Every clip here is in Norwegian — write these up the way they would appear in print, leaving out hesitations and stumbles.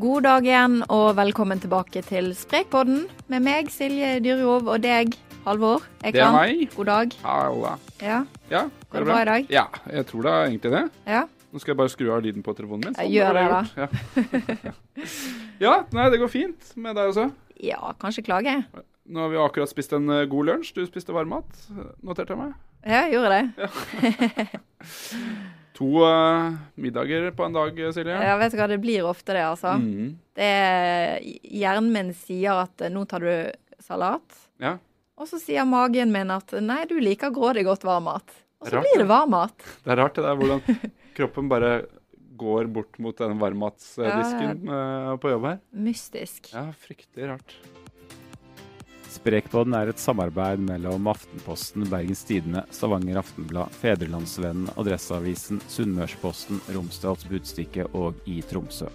God dag igjen, og velkommen tilbake til Sprekpodden med meg, Silje Dyrjov, og deg, Halvor Ekland. Det er meg. God dag. Halla. Ja. Ja, Går det bra i dag? Ja, jeg tror det er egentlig det. Ja. Nå skal jeg bare skru av lyden på telefonen min. Jeg gjør det da. Ja. Ja, nei, det går fint med deg også. Ja, kanskje klage. Nå har vi akkurat spist en god lunsj. Du spiste varmmat, noterte jeg meg. Ja, jeg gjorde det. Ja. 2 middager på en dag, Silje. Ja, vet du hva, det blir ofte det, altså. Hjernen min sier at nå tar du salat, Ja. og så sier magen min at nei, du liker grådig godt varmmat. Og så Rart, blir det varmmat. Det er rart det der, hvordan kroppen bare går bort mot den varmmatsdisken på jobb her. Mystisk. Ja, fryktelig rart. Sprekpodden er et samarbeid mellom Aftenposten, Bergens Tidende, Stavanger Aftenblad, Fedrelandsvennen, Adresseavisen, Sunnmørsposten, Romsdals Budstikke og i Tromsø.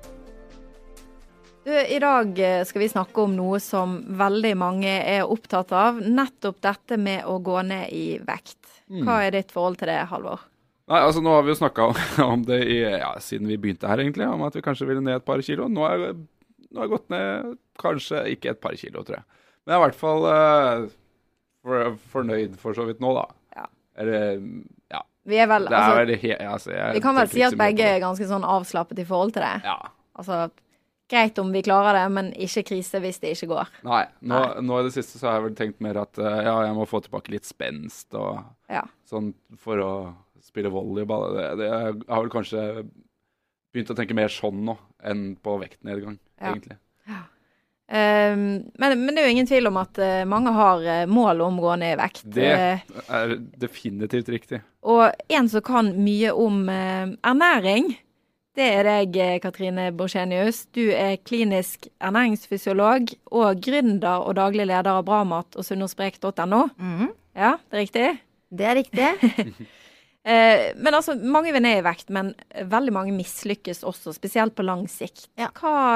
I dag skal vi snakke om noe som veldig mange er opptatt av, nettopp dette med å gå ned i vekt. Hva er ditt forhold til det, Halvor? Nei, altså nå har vi jo snakket om det siden vi begynte her egentlig, om at vi kanskje ville ned et par kilo. Nå har jeg gått ned kanskje ikke et par kilo, tror jeg. Men jeg er i hvert fall fornøyd for så vidt nå, da. Ja. Eller, ja. Vi er vel, vi kan vel si at begge er ganske sånn avslappet i forhold til det. Ja. Altså, greit om vi klarer det, men ikke krise hvis det ikke går. Nei, nå i det siste så har jeg vel tenkt mer at jeg må få tilbake litt spenst og sånn for å spille volleyball. Det jeg har vel kanskje begynt å tenke mer sånn nå enn på vektnedgang, egentlig. Ja. Men det er jo ingen tvil om at mange har mål om å gå ned i vekt. Det er definitivt riktig. Og en som kan mye om ernæring, det er deg, Katrine Borchenius. Du er klinisk ernæringsfysiolog og gründer og daglig leder av Bramat og sunnosprek.no. Ja, det er riktig? Det er riktig. Men altså, mange vil ned i vekt, men veldig mange mislykkes også, spesielt på lang sikt. Ja.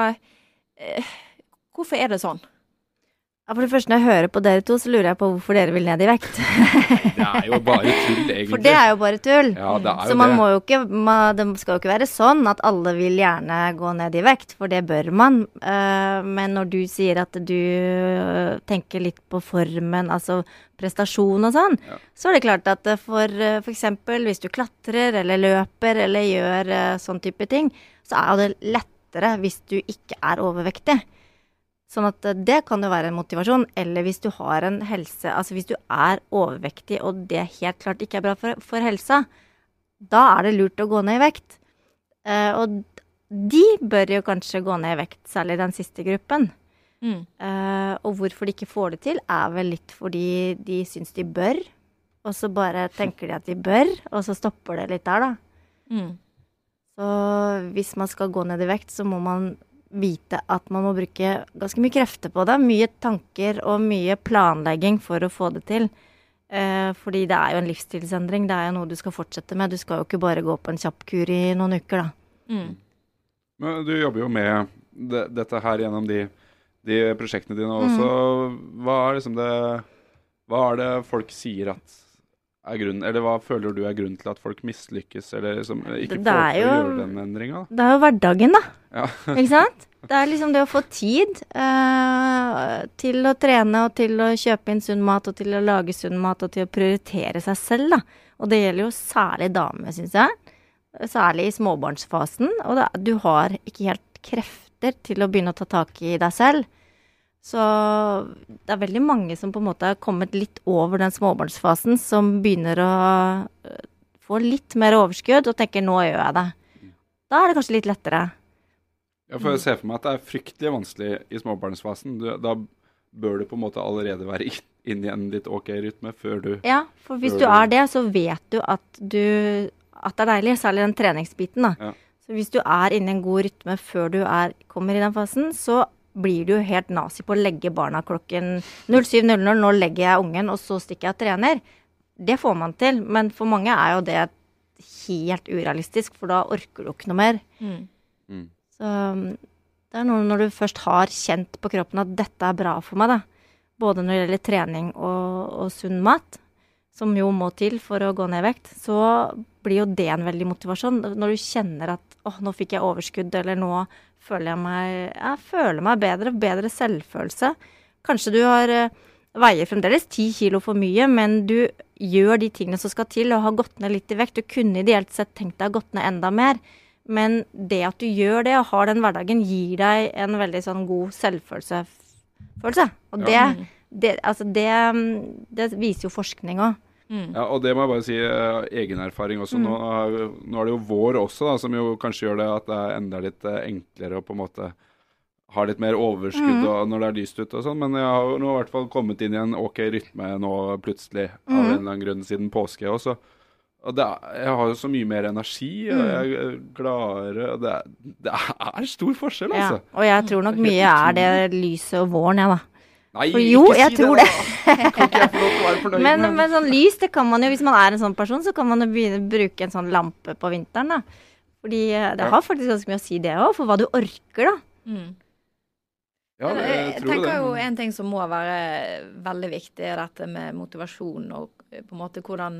Hvorfor er det sånn? Ja, for det første, når jeg hører på dere to, så lurer jeg på hvorfor dere vil ned i vekt. Det er jo bare tull, egentlig. For det er jo bare tull. Ja, det er jo så man må jo ikke, det skal jo ikke være sånn at alle vil gjerne gå ned i vekt, for det bør man. Men når du sier at du tenker litt på formen, altså prestasjon og sånn, så er det klart at for eksempel hvis du klatrer eller løper eller gjør sånn type ting, så er det lettere hvis du ikke er overvektig. Sånn at det kan jo være en motivasjon, eller hvis du har en helse, altså hvis du er overvektig, og det helt klart ikke er bra for helsa, da er det lurt å gå ned i vekt. Og de bør jo kanskje gå ned i vekt, særlig den siste gruppen. Og hvorfor de ikke får det til, er vel litt fordi de synes de bør, og så bare tenker de at de bør, og så stopper det litt der da. Så hvis man skal gå ned i vekt, så må man vite at man må bruke ganske mye krefter på det, mye tanker og mye planlegging for å få det til. Fordi det er jo en livsstilsendring, det er jo noe du skal fortsette med. Du skal jo ikke bare gå på en kjapp kur i noen uker da. Men du jobber jo med dette her gjennom de prosjektene dine også. Hva er det folk sier at er grunnen, eller hva føler du er grunnen til at folk mislykkes, eller liksom ikke får til å gjøre den endringen? Det er jo hverdagen da, ikke sant? Det er liksom det å få tid til å trene, og til å kjøpe inn sunn mat, og til å lage sunn mat, og til å prioritere seg selv da. Og det gjelder jo særlig damer, synes jeg. Særlig i småbarnsfasen, og du har ikke helt krefter til å begynne å ta tak i deg selv. Så det er veldig mange som på en måte har kommet litt over den småbarnsfasen, som begynner å få litt mer overskudd og tenker, nå gjør jeg det. Da er det kanskje litt lettere. Jeg får se for meg at det er fryktelig vanskelig i småbarnsfasen. Da bør du på en måte allerede være inn i en litt ok rytme før du... Ja, for hvis du er det, så vet du at det er deilig, særlig den treningsbiten da. Ja. Så hvis du er inne i en god rytme før du kommer i den fasen, så blir du jo helt nazi på å legge barna klokken 07.00, nå legger jeg ungen, og så stikker jeg og trener. Det får man til, men for mange er jo det helt urealistisk, for da orker du ikke noe mer. Så det er noe når du først har kjent på kroppen at dette er bra for meg da. Både når det gjelder trening og sunn mat, som jo må til for å gå ned i vekt, så blir jo det en veldig motivasjon. Når du kjenner at, nå fikk jeg overskudd, eller nå jeg føler meg bedre selvfølelse. Kanskje du veier fremdeles 10 kilo for mye, men du gjør de tingene som skal til, og har gått ned litt i vekt. Du kunne ideelt sett tenkt deg å gått ned enda mer, men det at du gjør det og har den hverdagen, gir deg en veldig sånn god selvfølelse. Og det viser jo forskning også. Ja, og det må jeg bare si, egen erfaring også. Nå er det jo vår også, da, som jo kanskje gjør det at det er enda litt enklere å på en måte ha litt mer overskudd når det er lyst ut og sånn, men jeg har jo nå i hvert fall kommet inn i en ok rytme nå plutselig, av en eller annen grunn siden påske også. Og jeg har jo så mye mer energi, og jeg er gladere, og det er stor forskjell, altså. Ja, og jeg tror nok mye det lyset og våren, da. Nei, jo, jeg tror det. Kan ikke jeg få lov til å være fornøyd med? Men sånn lys, det kan man jo, hvis man en sånn person, så kan man jo begynne å bruke en sånn lampe på vinteren, da. Fordi det har faktisk ganske mye å si det også, for hva du orker, da. Ja, jeg tenker jo en ting som må være veldig viktig, dette med motivasjon, og på en måte hvordan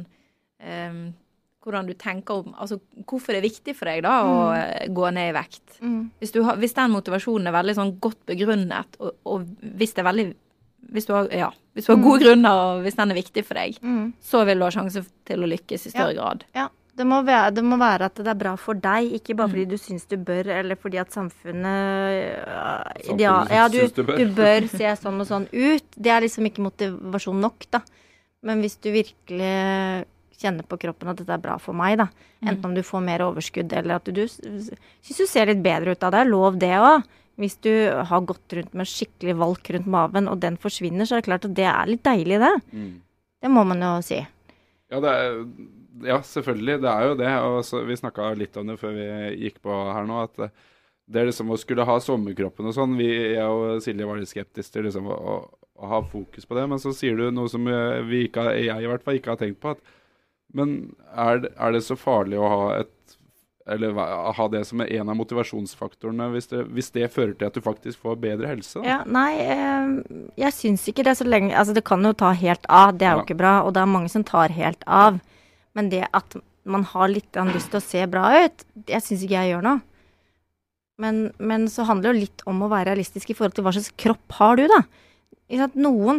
du tenker om, altså hvorfor det er viktig for deg da å gå ned i vekt. Hvis den motivasjonen er veldig sånn godt begrunnet, og hvis det er veldig hvis du har gode grunner, og hvis den er viktig for deg, så vil du ha sjanse til å lykkes i større grad. Ja, det må være at det er bra for deg, ikke bare fordi du synes du bør, eller fordi at samfunnet du bør se sånn og sånn ut. Det er liksom ikke motivasjon nok, da. Men hvis du virkelig kjenner på kroppen at dette er bra for meg, da. Enten om du får mer overskudd, eller at du synes du ser litt bedre ut av det, lov det også. Hvis du har gått rundt med skikkelig valk rundt maven, og den forsvinner, så er det klart at det er litt deilig, det. Det må man jo si. Ja, selvfølgelig. Det er jo det. Og vi snakket litt om det før vi gikk på her nå, at det er liksom å skulle ha sommerkroppen og sånn. Jeg og Silje var litt skeptiske til liksom å ha fokus på det, men så sier du noe som jeg i hvert fall ikke har tenkt på, men er det så farlig å ha det som en av motivasjonsfaktorene hvis det fører til at du faktisk får bedre helse? Da? Ja, nei, jeg synes ikke det så lenge, altså det kan jo ta helt av, det er jo ikke bra, og det er mange som tar helt av, men det at man har litt lyst til å se bra ut, det synes ikke jeg gjør noe. Men så handler det jo litt om å være realistisk i forhold til hva slags kropp har du da. Noen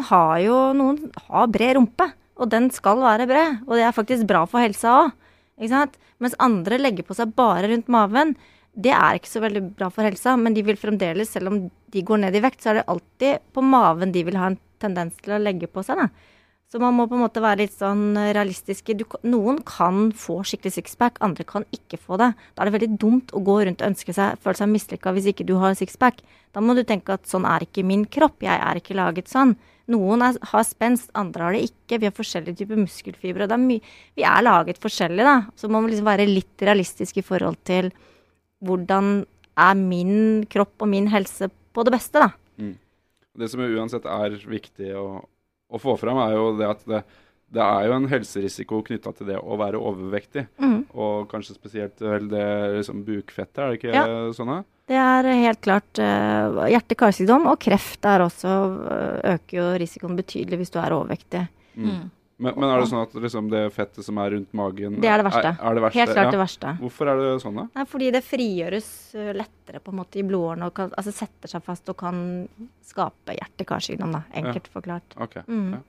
har bred rumpe, og den skal være bred, og det er faktisk bra for helsa også. Ikke sant? Mens andre legger på seg bare rundt maven. Det er ikke så veldig bra for helsa, men de vil fremdeles, selv om de går ned i vekt, så er det alltid på maven de vil ha en tendens til å legge på seg. Da. Så man må på en måte være litt sånn realistiske. Noen kan få skikkelig sixpack, andre kan ikke få det. Da er det veldig dumt å gå rundt og føle seg mislykket hvis ikke du har sixpack. Da må du tenke at sånn er ikke min kropp, jeg er ikke laget sånn. Noen har spenst, andre har det ikke. Vi har forskjellige typer muskelfibre. Vi er laget forskjellig, da. Så man må liksom være litt realistisk i forhold til hvordan er min kropp og min helse på det beste, da. Det som uansett er viktig å få fram, er jo det at det er jo en helserisiko knyttet til det å være overvektig. Og kanskje spesielt det liksom bukfettet, er det ikke sånn? Det er helt klart hjerte-karsykdom, og kreft også øker jo risikoen betydelig hvis du er overvektig. Men er det sånn at liksom det fettet som er rundt magen det er det verste? Er det verste? Helt klart det verste. Hvorfor er det sånn da? Nei, fordi det frigjøres lettere på en måte i blodårene, og altså setter seg fast og kan skape hjerte-karsykdom, da, enkelt forklart. Okay.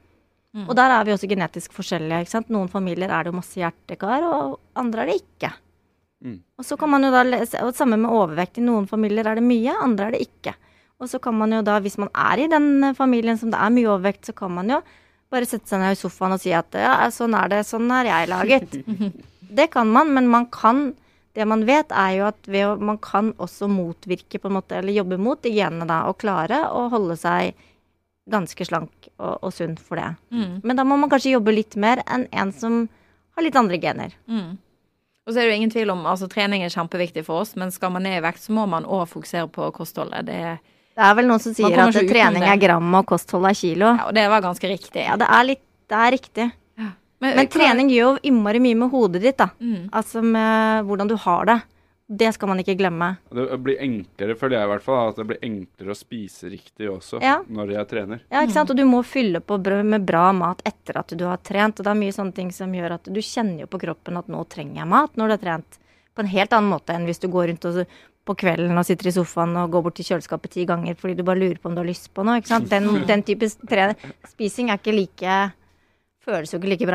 Og der er vi også genetisk forskjellige, ikke sant? Noen familier er det jo masse hjertekar, og andre er det ikke. Og så kan man jo da lese, og sammen med overvekt, i noen familier er det mye, andre er det ikke. Og så kan man jo da, hvis man er i den familien som det er mye overvekt, så kan man jo bare sette seg ned i sofaen og si at ja, sånn er det, sånn er jeg laget. Det kan man, men det man vet er jo at man kan også motvirke på en måte, eller jobbe mot de genene da, og klare å holde seg ganske slank og sunn for det. Men da må man kanskje jobbe litt mer enn en som har litt andre gener. Og så er det jo ingen tvil om, altså trening er kjempeviktig for oss, men skal man ned i vekt, så må man også fokusere på kostholdet. Det er vel noen som sier at trening er gram og kosthold er kilo. Ja, og det var ganske riktig. Ja, det er riktig. Ja. Men trening gjør jo innmari mye med hodet ditt, da. Altså med hvordan du har det. Det skal man ikke glemme. Det blir enklere, føler jeg i hvert fall, at det blir enklere å spise riktig også når jeg trener. Ja, ikke sant? Og du må fylle på med bra mat etter at du har trent, og det er mye sånne ting som gjør at du kjenner jo på kroppen at nå trenger jeg mat når du har trent, på en helt annen måte enn hvis du går rundt og på kvelden og sitter i sofaen og går bort til kjøleskapet 10 ganger fordi du bare lurer på om du har lyst på noe, ikke sant? Den type spising ikke like, føles jo ikke like bra.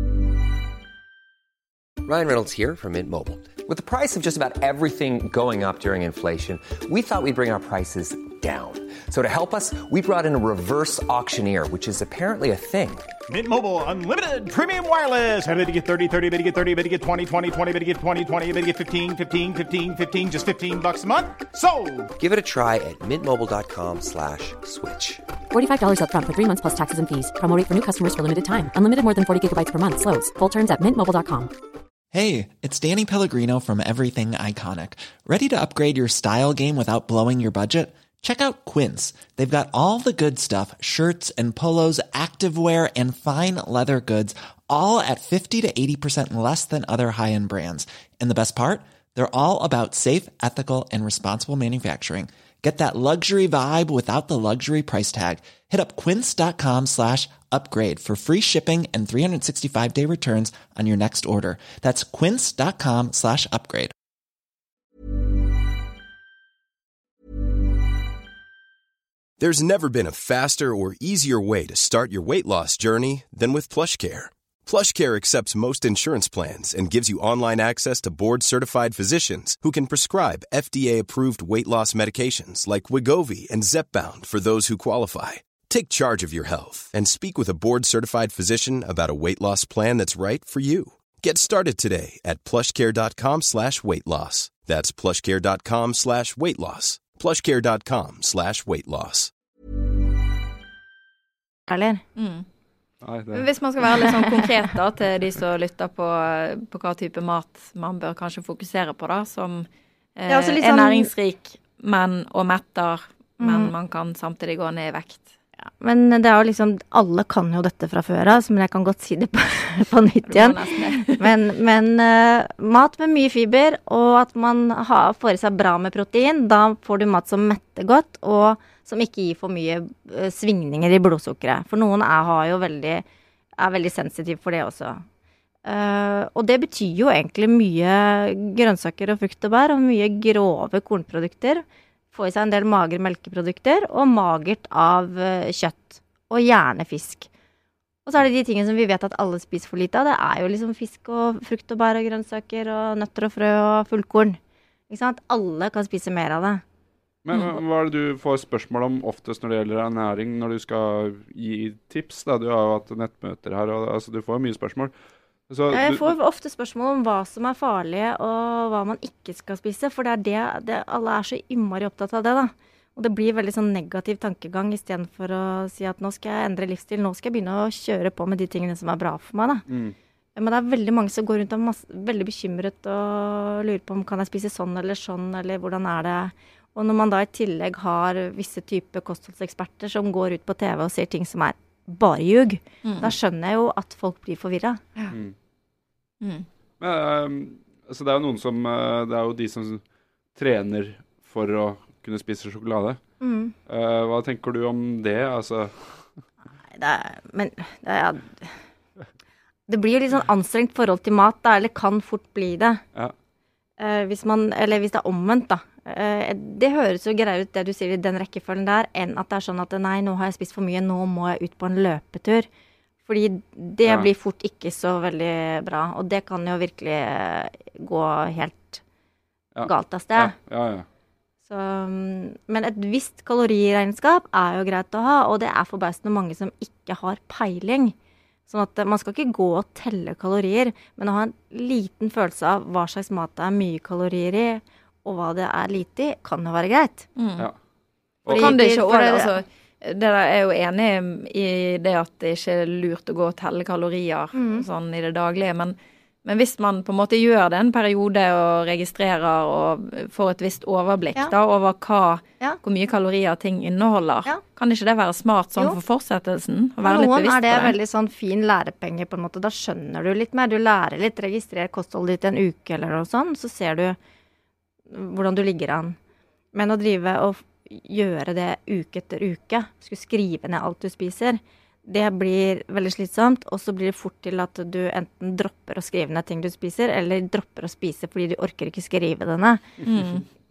Ryan Reynolds here from Mint Mobile. With the price of just about everything going up during inflation, we thought we'd bring our prices down. So to help us, we brought in a reverse auctioneer, which is apparently a thing. Mint Mobile Unlimited Premium Wireless. How to get 30, 30, bit to get 30, bit to get 20, 20, 20, bit to get 20, 20, bit to get 15, 15, 15, 15, just $15 a month? Sold! Give it a try at mintmobile.com/switch. $45 up front for 3 months plus taxes and fees. Promo rate for new customers for limited time. Unlimited more than 40 gigabytes per month. Slows full terms at mintmobile.com. Hey, it's Danny Pellegrino from Everything Iconic. Ready to upgrade your style game without blowing your budget? Check out Quince. They've got all the good stuff, shirts and polos, activewear, and fine leather goods, all at 50 to 80% less than other high-end brands. And the best part? They're all about safe, ethical, and responsible manufacturing. Get that luxury vibe without the luxury price tag. Hit up quince.com/upgrade for free shipping and 365-day returns on your next order. That's quince.com/upgrade. There's never been a faster or easier way to start your weight loss journey than with PlushCare. PlushCare accepts most insurance plans and gives you online access to board-certified physicians who can prescribe FDA-approved weight loss medications like Wegovy and Zepbound for those who qualify. Take charge of your health and speak with a board-certified physician about a weight loss plan that's right for you. Get started today at plushcare.com/weightloss. That's plushcare.com/weightloss. plushcare.com/weightloss. Eller? Hvis man skal være litt sånn konkret da, til de som lytter på hva type mat man bør kanskje fokusere på da, som liksom, er næringsrik, men og metter, men man kan samtidig gå ned i vekt. Ja, men det er jo liksom, alle kan jo dette fra før av, men jeg kan godt si det på nytt igjen. Men mat med mye fiber, og at man får i seg bra med protein, da får du mat som metter godt, og som ikke gir for mye svingninger i blodsukkeret. For noen er veldig sensitiv for det også. Og det betyr jo egentlig mye grønnsaker og frukt og bær, og mye grove kornprodukter. Få i seg en del magre melkeprodukter, og magert av kjøtt, og gjerne fisk. Og så er det de tingene som vi vet at alle spiser for lite av. Det er jo liksom fisk og frukt og bær og grønnsaker, og nøtter og frø og fullkorn. Ikke sant? Alle kan spise mer av det. Men hva er det du får spørsmål om oftest når det gjelder ernæring, når du skal gi tips? Da? Du har jo hatt nettmøter her, og altså, du får mye spørsmål. Så jeg får ofte spørsmål om hva som er farlig, og hva man ikke skal spise, for det er det alle er så innmari opptatt av det da. Og det blir veldig sånn negativ tankegang, i stedet for å si at nå skal jeg endre livsstil, nå skal jeg begynne å kjøre på med de tingene som er bra for meg da. Men det er veldig mange som går rundt og veldig bekymret og lurer på om kan jeg spise sånn, eller hvordan er det? Og når man da i tillegg har visse typer kostholdseksperter som går ut på TV og sier ting som er bare ljug, da skjønner jeg jo at folk blir forvirret. Men, altså det er jo noen som, det er jo de som trener for å kunne spise sjokolade. Hva tenker du om det? Altså? Nei, det blir jo litt sånn anstrengt forhold til mat da, eller kan fort bli det. Ja. Hvis det er omvendt da. Det høres jo greier ut det du sier i den rekkefølgen der, enn at det er sånn at nei, nå har jeg spist for mye, nå må jeg ut på en løpetur. Fordi det blir fort ikke så veldig bra, og det kan jo virkelig gå helt galt av sted. Så, men et visst kaloriregnskap er jo greit å ha, og det er forbausende mange som ikke har peiling. Sånn at man skal ikke gå og telle kalorier, men å ha en liten følelse av hva slags mat det er mye kalorier i, og hva det er lite i, kan jo være greit. Og kan det ikke, dere er jo enig i det at det ikke er lurt å gå og telle kalorier sånn i det daglige, men hvis man på en måte gjør det en periode og registrerer og får et visst overblikk da, over hvor mye kalorier ting inneholder, kan ikke det være smart sånn for fortsettelsen? Å være litt bevisst på det? Noen er det veldig sånn fin lærepenge på en måte, da skjønner du litt mer, du lærer litt, registrer kostholdet ditt en uke eller noe sånn, så ser du hvordan du ligger an. Men å drive og gjøre det uke etter uke, skulle skrive ned alt du spiser, det blir veldig slitsomt, og så blir det fort til at du enten dropper å skrive ned ting du spiser, eller dropper å spise fordi du orker ikke skrive det ned.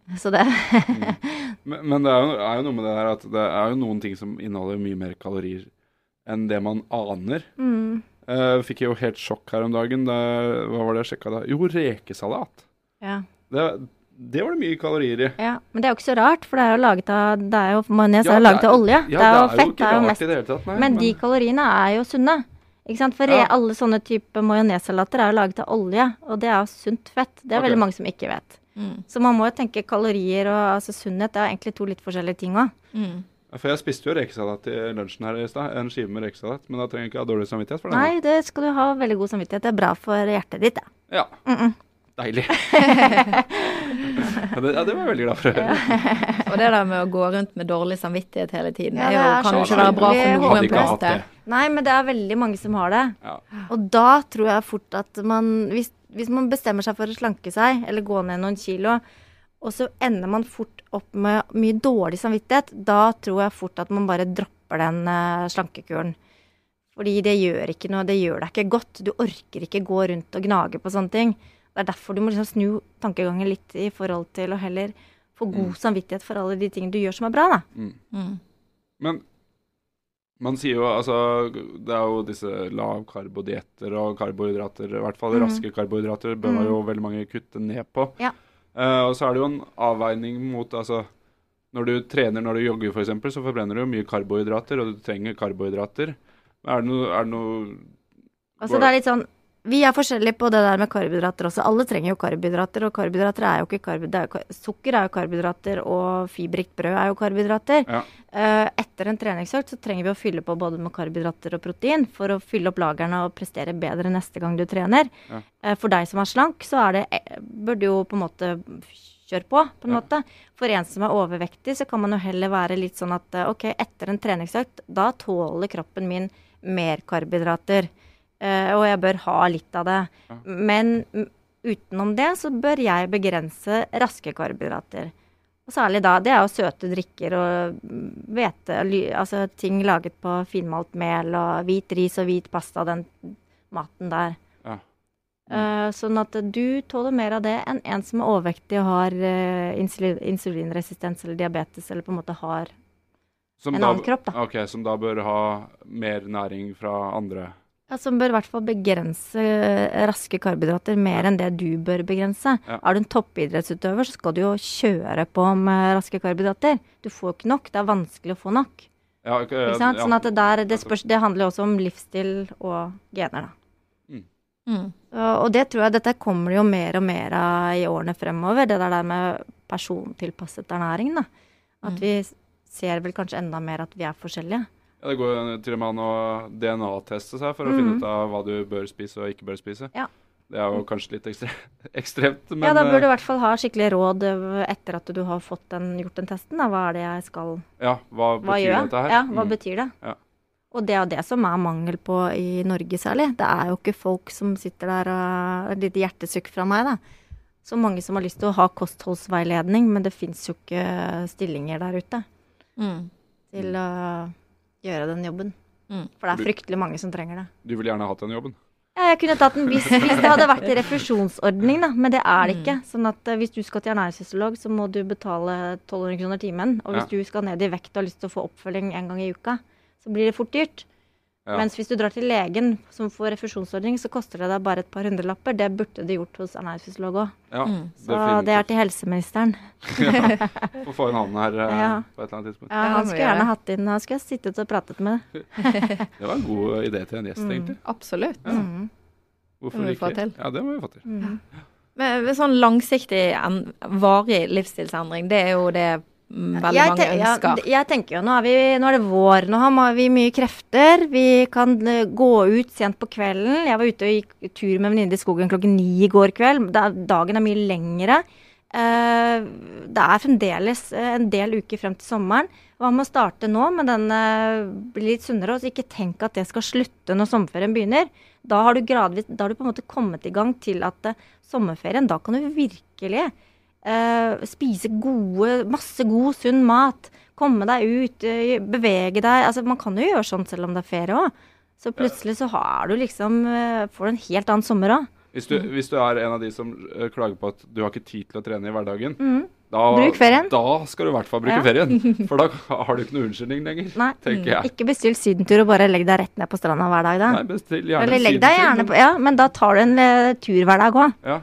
Så det Men det er jo noe med det her at det er jo noen ting som inneholder mye mer kalorier enn det man aner. Fikk jeg jo helt sjokk her om dagen. Hva var det jeg sjekket da? Jo, rekesalat. Ja. Det var det mye kalorier i. Ja, men det er jo ikke så rart, for det er jo laget av, majones er jo laget av olje. Ja, det er jo fett, ikke det er jo rart mest. i det hele tatt, nei, Men de kaloriene er jo sunne. Ikke sant? For alle sånne type majonesalater er jo laget av olje, og det er jo sunt fett. Det er veldig mange som ikke vet. Så man må jo tenke kalorier og altså sunnhet, det er egentlig to litt forskjellige ting også. For jeg spiste jo rekesalat i lunsjen her i sted, en skive med rekesalat, men da trenger jeg ikke ha dårlig samvittighet for det. Nei, det skal du ha veldig god samvittighet. Det er bra for hjertet ditt, da. Ja. Deilig. Det var jeg veldig glad for å høre. Og det der med å gå rundt med dårlig samvittighet hele tiden, Ja, er jo det er kanskje så være bra for noen Hadde ikke hatt plaster. det. Nei, men det er veldig mange som har det. Ja. Og da tror jeg fort at man, hvis man bestemmer seg for å slanke seg, eller gå ned noen kilo, og så ender man fort opp med mye dårlig samvittighet, da tror jeg fort at man bare dropper den slankekuren. Fordi det gjør ikke noe, det gjør deg ikke godt. Du orker ikke gå rundt og gnage på sånne ting. Det er derfor du må liksom snu tankegangen litt i forhold til å heller få god samvittighet for alle de tingene du gjør som er bra, da. Men man sier jo, altså, det er jo disse lavkarbodietter og karbohydrater, i hvert fall raske karbohydrater, bør man jo veldig mange kutte ned på. Ja. Og så er det jo en avveining mot, altså, når du trener, når du jogger for eksempel, så forbrenner du jo mye karbohydrater, og du trenger karbohydrater. Er det noe Altså det er litt sånn, vi er forskjellige på det der med karbohydrater også. Alle trenger jo karbohydrater, og karbohydrater er jo ikke karbohydrater. Sukker er jo karbohydrater, og fiberrikt brød er jo karbohydrater. Ja. Etter en treningsøkt så trenger vi å fylle på både med karbohydrater og protein for å fylle opp lagrene og prestere bedre neste gang du trener. Ja. For deg som er slank, så bør du jo på en måte kjøre på en måte. For en som er overvektig, så kan man jo heller være litt sånn at ok, etter en treningsøkt, da tåler kroppen min mer karbohydrater. Og jeg bør ha litt av det. Men utenom det så bør jeg begrense raske karbohydrater. Og særlig da, det er jo søte drikker og hvete, altså ting laget på finmalt mel og hvit ris og hvit pasta, den maten der. Ja. Sånn at du tåler mer av det enn en som er overvektig og har insulinresistens eller diabetes, eller på en måte har en annen kropp da. Ok, som da bør ha mer næring fra andre. Ja, som bør i hvert fall begrense raske karbohydrater mer enn det du bør begrense. Ja. Er du en toppidrettsutøver, så skal du jo kjøre på med raske karbohydrater. Du får ikke nok, det er vanskelig å få nok. Ja, okay, Ikke sant? Sånn at det handler også om livsstil og gener da. Og det tror jeg, dette kommer jo mer og mer av i årene fremover, det der med persontilpasset ernæring da. At vi ser vel kanskje enda mer at vi er forskjellige. Ja, det går jo til og med an å DNA-teste seg for å finne ut av hva du bør spise og ikke bør spise. Ja. Det er jo kanskje litt ekstremt, men... Ja, da bør du i hvert fall ha skikkelig råd etter at du har gjort den testen. Da. Hva er det jeg skal... Ja, hva betyr dette her? Ja, hva betyr det? Ja. Og det er det som er mangel på i Norge særlig. Det er jo ikke folk som sitter der og et lite hjertesukk fra meg da. Så mange som har lyst til å ha kostholdsveiledning, men det finnes jo ikke stillinger der ute til å gjøre den jobben. For det er fryktelig mange som trenger det. Du vil gjerne ha hatt den jobben? Ja, jeg kunne tatt den hvis det hadde vært en refusjonsordning, da. Men det er det ikke. Sånn at hvis du skal til ernæringsfysiolog, så må du betale 1200 kroner timen. Og hvis du skal ned i vekt og har lyst til å få oppfølging en gang i uka, så blir det fort dyrt. Ja. Mens hvis du drar til legen som får refusjonsordning, så koster det deg bare et par hundrelapper. Det burde du gjort hos ernæringsfysiolog også. Ja, så det er til helseministeren. Ja, få få en annen her på et eller annet tidspunkt. Ja, han skulle gjerne hatt inn, han skulle sittet og pratet med det. Det var en god idé til en gjest, egentlig. Absolutt. Ja. Hvorfor ikke? Ja, det må vi få til. Men sånn langsiktig, varig livsstilsendring, det er jo det veldig mange ønsker. Jeg tenker jo, nå er det vår, nå har vi mye krefter, vi kan gå ut sent på kvelden. Jeg var ute og gikk tur med venninne i skogen 9:00 i går kveld. Dagen er mye lengre. Det er fremdeles en del uker frem til sommeren. Hva med å starte nå med den bli litt sunnere, og så ikke tenk at det skal slutte når sommerferien begynner. Da har du på en måte kommet i gang til at sommerferien, da kan du virkelig spise masse god, sunn mat, komme deg ut, bevege deg. Altså, man kan jo gjøre sånn selv om det er ferie også. Så plutselig så har du får du en helt annen sommer også. Hvis du er en av de som klager på at du har ikke tid til å trene i hverdagen, Bruk ferien. Da skal du I hvert fall bruke ferien, for da har du ikke noe unnskyldning lenger, tenker jeg. Ikke bestill sydentur og bare legg deg rett ned på stranda hver dag da. Nei, bestill gjerne Eller legg deg gjerne på, men da tar du en tur hver dag også. Ja.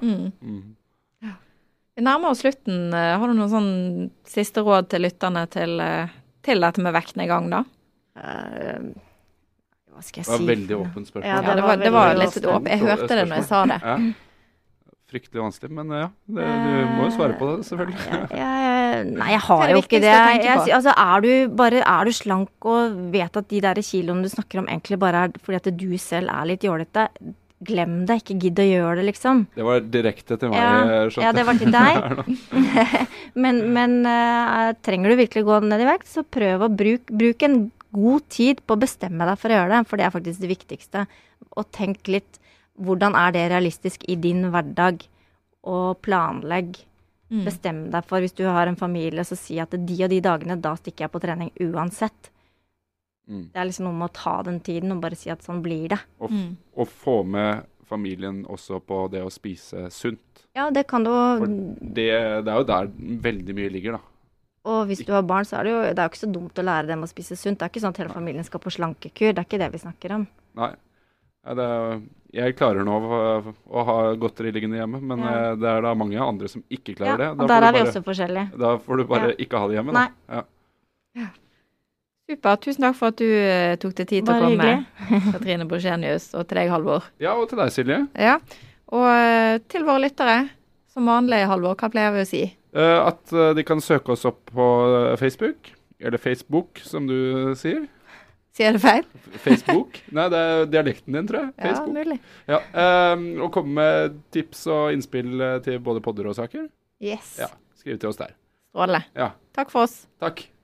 Vi nærmer oss slutten. Har du noen sånn siste råd til lytterne til dette med vektnedgang da? Hva skal jeg si? Det var veldig åpent spørsmål. Ja, det var litt åpent. Jeg hørte det når jeg sa det. Ja. Fryktelig vanskelig, men du må jo svare på det, selvfølgelig. Nei, jeg har jo ikke det. Altså, er du slank og vet at de der kiloene du snakker om egentlig bare fordi at du selv litt jålete, glem det, ikke gidd å gjøre det, liksom. Det var direkte til meg. Ja, det var til deg. men trenger du virkelig gå ned I vekt, så prøv å bruke en god tid på å bestemme deg for å gjøre det, for det faktisk det viktigste. Og tenk litt, hvordan det realistisk I din hverdag, og planlegg. Bestem deg for, hvis du har en familie, så si at de og de dagene, da stikker jeg på trening uansett. Det liksom noe med å ta den tiden, og bare si at sånn blir det. Og få med familien også på det å spise sunt. Ja, det kan du. For det jo der veldig mye ligger da. Og hvis du har barn, så det jo ikke så dumt å lære dem å spise sunt. Det ikke sånn at hele familien skal på slankekur, det ikke det vi snakker om. Nei. Jeg klarer nå å ha godteri liggende hjemme, men det da mange andre som ikke klarer det. Og der vi også forskjellige. Da får du bare ikke ha det hjemme. Nei. Da. Ja. Super, tusen takk for at du tok deg tid til å komme, Katrine Borchsenius, og til deg, Halvor. Ja, og til deg, Silje. Ja, og til våre lyttere, som vanlig, Halvor, hva pleier vi å si? At de kan søke oss opp på Facebook, eller Facebook, som du sier. Sier det feil? Facebook? Nei, det dialekten din, tror jeg. Facebook. Ja, mulig. Ja, og komme med tips og innspill til både podder og saker. Yes. Ja, skriv til oss der. Strålende. Ja. Takk for oss. Takk.